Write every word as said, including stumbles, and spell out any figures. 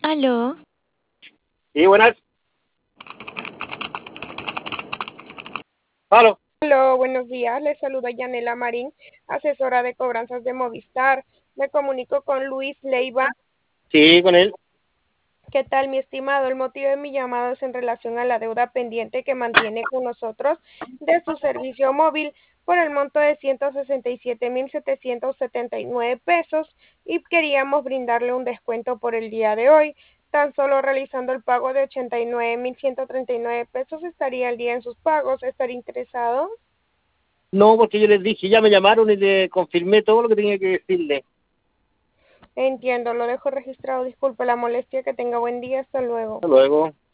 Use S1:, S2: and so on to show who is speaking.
S1: Aló.
S2: Sí, buenas. Aló.
S3: Hola, buenos días. Les saluda Yanela Marín, asesora de cobranzas de Movistar. Me comunico con Luis Leiva.
S2: Sí, con él.
S3: ¿Qué tal, mi estimado? El motivo de mi llamado es en relación a la deuda pendiente que mantiene con nosotros de su servicio móvil por el monto de ciento sesenta y siete mil setecientos setenta y nueve pesos y queríamos brindarle un descuento por el día de hoy. Tan solo realizando el pago de ochenta y nueve mil ciento treinta y nueve pesos estaría al día en sus pagos. ¿Estaría interesado?
S2: No, porque yo les dije, ya me llamaron y le confirmé todo lo que tenía que decirle.
S3: Entiendo, lo dejo registrado. Disculpe la molestia, que tenga buen día. Hasta luego.
S2: Hasta luego.